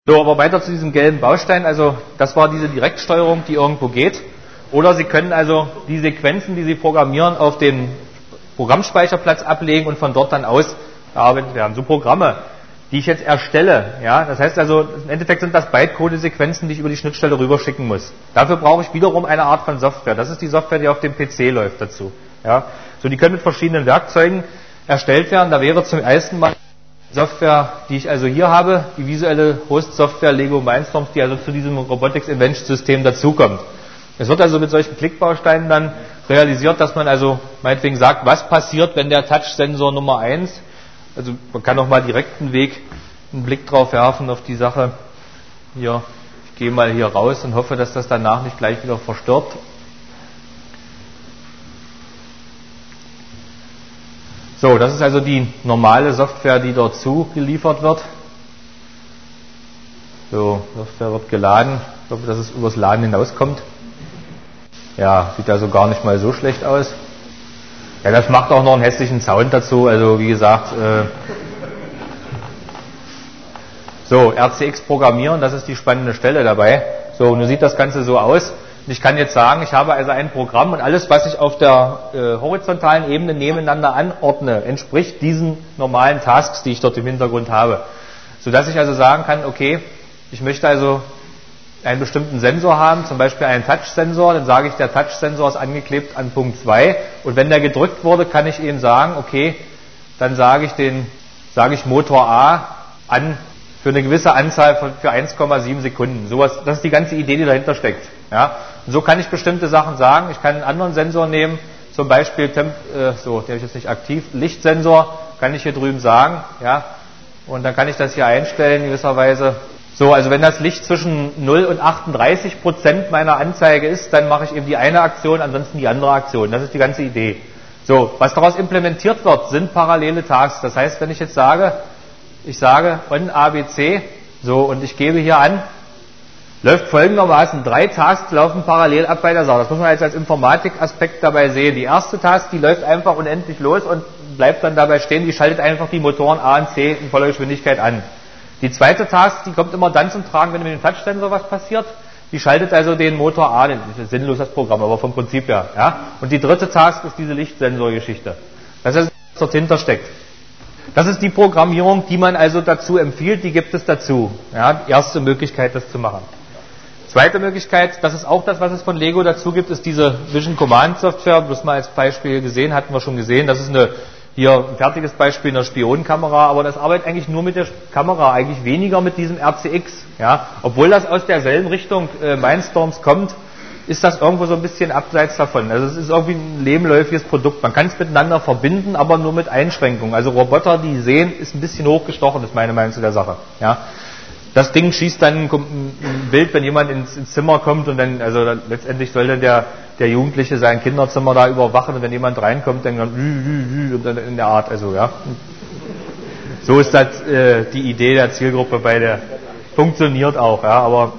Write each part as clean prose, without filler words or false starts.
So, aber weiter zu diesem gelben Baustein, also das war diese Direktsteuerung, die irgendwo geht. Oder Sie können also die Sequenzen, die Sie programmieren, auf den Programmspeicherplatz ablegen und von dort dann aus bearbeitet werden. So Programme, die ich jetzt erstelle, ja, das heißt also, im Endeffekt sind das Bytecode-Sequenzen, die ich über die Schnittstelle rüberschicken muss. Dafür brauche ich wiederum eine Art von Software. Das ist die Software, die auf dem PC läuft dazu. Ja. So, die können mit verschiedenen Werkzeugen erstellt werden. Da wäre zum ersten Mal Software, die ich also hier habe, die visuelle Host-Software Lego Mindstorms, die also zu diesem Robotics Invention-System dazukommt. Es wird also mit solchen Klickbausteinen dann realisiert, dass man also meinetwegen sagt, was passiert, wenn der Touch-Sensor Nummer 1, also man kann auch mal direkt einen Blick drauf werfen auf die Sache. Hier, ich gehe mal hier raus und hoffe, dass das danach nicht gleich wieder verstirbt. So, das ist also die normale Software, die dort zugeliefert wird. So, Software wird geladen. Ich glaube, dass es übers Laden hinauskommt. Ja, sieht also gar nicht mal so schlecht aus. Ja, das macht auch noch einen hässlichen Sound dazu. Also wie gesagt, so, RCX programmieren, das ist die spannende Stelle dabei. So, nun sieht das Ganze so aus. Und ich kann jetzt sagen, ich habe also ein Programm und alles, was ich auf der horizontalen Ebene nebeneinander anordne, entspricht diesen normalen Tasks, die ich dort im Hintergrund habe. Sodass ich also sagen kann, okay, ich möchte also einen bestimmten Sensor haben, zum Beispiel einen Touch-Sensor, dann sage ich, der Touch-Sensor ist angeklebt an Punkt 2 und wenn der gedrückt wurde, kann ich eben sagen, okay, dann sage ich Motor A an für eine gewisse Anzahl für 1,7 Sekunden. Sowas, das ist die ganze Idee, die dahinter steckt. Ja? Und so kann ich bestimmte Sachen sagen. Ich kann einen anderen Sensor nehmen, zum Beispiel, den habe ich jetzt nicht aktiv, Lichtsensor, kann ich hier drüben sagen. Ja? Und dann kann ich das hier einstellen, gewisserweise. So, also wenn das Licht zwischen 0 und 38% meiner Anzeige ist, dann mache ich eben die eine Aktion, ansonsten die andere Aktion. Das ist die ganze Idee. So, was daraus implementiert wird, sind parallele Tasks. Das heißt, wenn ich jetzt sage, on ABC, so, und ich gebe hier an, läuft folgendermaßen, 3 Tasks laufen parallel ab bei der Sache. Das muss man jetzt als Informatikaspekt dabei sehen. Die erste Task, die läuft einfach unendlich los und bleibt dann dabei stehen, die schaltet einfach die Motoren A und C in voller Geschwindigkeit an. Die zweite Task, die kommt immer dann zum Tragen, wenn mit dem Touch-Sensor was passiert. Die schaltet also den Motor A, das ist sinnlos das Programm, aber vom Prinzip her. Ja? Und die dritte Task ist diese Lichtsensorgeschichte. Das ist, was dort hinter steckt. Das ist die Programmierung, die man also dazu empfiehlt, die gibt es dazu. Ja? Erste Möglichkeit, das zu machen. Zweite Möglichkeit, das ist auch das, was es von Lego dazu gibt, ist diese Vision Command Software. Bloß mal als Beispiel gesehen, hatten wir schon gesehen, das ist hier ein fertiges Beispiel einer Spionenkamera, aber das arbeitet eigentlich nur mit der Kamera, eigentlich weniger mit diesem RCX. Ja? Obwohl das aus derselben Richtung Mindstorms kommt, ist das irgendwo so ein bisschen abseits davon. Also es ist irgendwie ein lebenläufiges Produkt. Man kann es miteinander verbinden, aber nur mit Einschränkungen. Also Roboter, die sehen, ist ein bisschen hochgestochen, ist meine Meinung zu der Sache. Ja? Das Ding schießt dann ein Bild, wenn jemand ins Zimmer kommt und dann, also letztendlich soll dann der Jugendliche sein Kinderzimmer da überwachen und wenn jemand reinkommt, dann und dann in der Art, also ja. So ist das die Idee der Zielgruppe funktioniert auch, ja, aber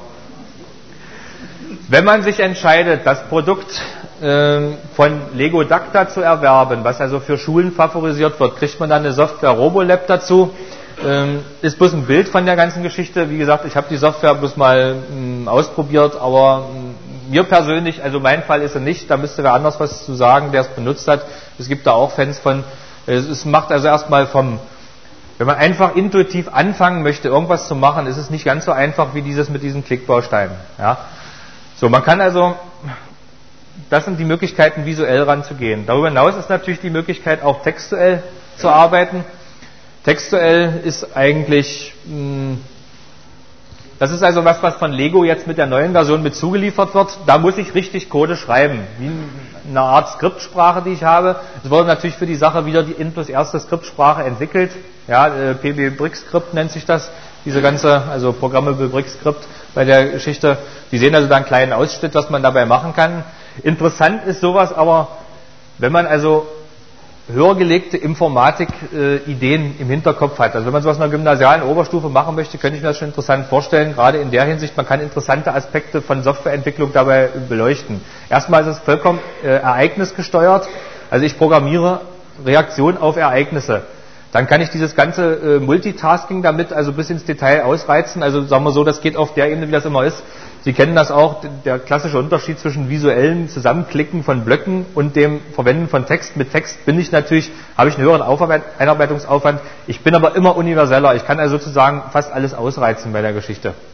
wenn man sich entscheidet, das Produkt von Lego Dacta zu erwerben, was also für Schulen favorisiert wird, kriegt man dann eine Software Robolab dazu. Ist bloß ein Bild von der ganzen Geschichte. Wie gesagt, ich habe die Software bloß mal ausprobiert, aber mir persönlich, also mein Fall ist er nicht, da müsste wer anders was zu sagen, der es benutzt hat. Es gibt da auch Fans von. Es macht also erstmal wenn man einfach intuitiv anfangen möchte, irgendwas zu machen, ist es nicht ganz so einfach wie dieses mit diesen Klickbausteinen. Ja? So, man kann also, das sind die Möglichkeiten, visuell ranzugehen. Darüber hinaus ist natürlich die Möglichkeit, auch textuell zu arbeiten. Textuell ist eigentlich, das ist also was von Lego jetzt mit der neuen Version mit zugeliefert wird. Da muss ich richtig Code schreiben, wie eine Art Skriptsprache, die ich habe. Es wurde natürlich für die Sache wieder die Intus erste Skriptsprache entwickelt. Ja, PB Brick Script nennt sich das. Diese ganze, also Programmable Brick Script bei der Geschichte. Sie sehen also da einen kleinen Ausschnitt, was man dabei machen kann. Interessant ist sowas aber, wenn man also höher gelegte Informatik-Ideen im Hinterkopf hat. Also wenn man sowas in einer gymnasialen Oberstufe machen möchte, könnte ich mir das schon interessant vorstellen, gerade in der Hinsicht, man kann interessante Aspekte von Softwareentwicklung dabei beleuchten. Erstmal ist es vollkommen ereignisgesteuert, also ich programmiere Reaktionen auf Ereignisse. dann kann ich dieses ganze Multitasking damit also bis ins Detail ausreizen. Also sagen wir so, das geht auf der Ebene, wie das immer ist. Sie kennen das auch, der klassische Unterschied zwischen visuellen Zusammenklicken von Blöcken und dem Verwenden von Text. Mit Text habe ich einen höheren Einarbeitungsaufwand. Ich bin aber immer universeller. Ich kann also sozusagen fast alles ausreizen bei der Geschichte.